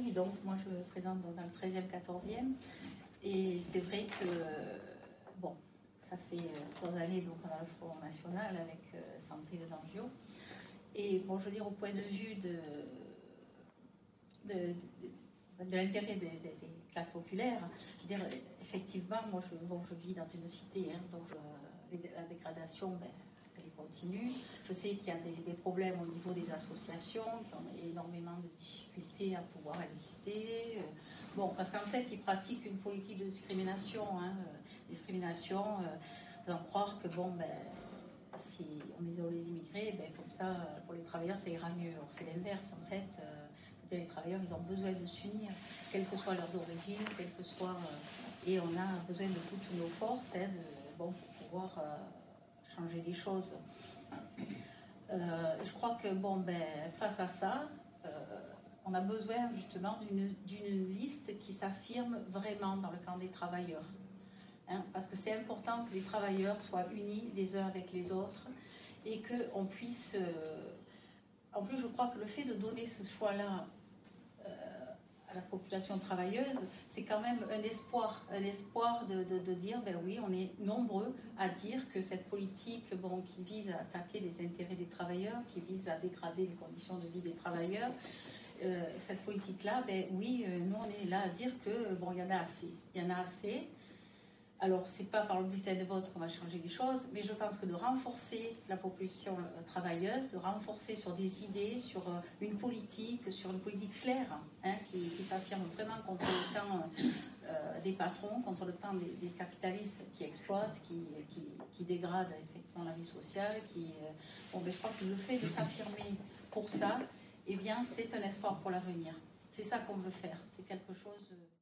oui, donc moi je me présente dans le 13e, 14e. Et c'est vrai que, bon, ça fait 3 années donc on a le Front National avec Sandrine Dangiot. Et bon, je veux dire, au point de vue de l'intérêt des classes populaires, je veux dire, effectivement, moi je vis dans une cité, hein, donc la dégradation, ben, elle continue. Je sais qu'il y a des problèmes au niveau des associations qui ont énormément de difficultés à pouvoir exister. Bon, parce qu'en fait, ils pratiquent une politique de discrimination, hein, faisant croire que bon, ben, si on isole les immigrés, ben, comme ça, pour les travailleurs, ça ira mieux. Or, c'est l'inverse, en fait. Les travailleurs, ils ont besoin de s'unir, quelles que soient leurs origines, quelles que soient... et on a besoin de toutes nos forces, hein, pour pouvoir changer les choses. Je crois que, bon, ben, face à ça, on a besoin justement d'une liste qui s'affirme vraiment dans le camp des travailleurs. Hein, parce que c'est important que les travailleurs soient unis les uns avec les autres et qu'on puisse... en plus, je crois que le fait de donner ce choix-là à la population travailleuse, c'est quand même un espoir de dire, ben oui, on est nombreux à dire que cette politique, bon, qui vise à attaquer les intérêts des travailleurs, qui vise à dégrader les conditions de vie des travailleurs, cette politique-là, ben oui, nous on est là à dire que bon, il y en a assez. Alors, c'est pas par le bulletin de vote qu'on va changer les choses, mais je pense que de renforcer la population travailleuse, de renforcer sur des idées, sur une politique claire, hein, qui s'affirme vraiment contre le temps des patrons, contre le temps des capitalistes qui exploitent, qui dégradent effectivement la vie sociale. Bon, ben, je crois que le fait de s'affirmer pour ça, eh bien, c'est un espoir pour l'avenir. C'est ça qu'on veut faire. C'est quelque chose...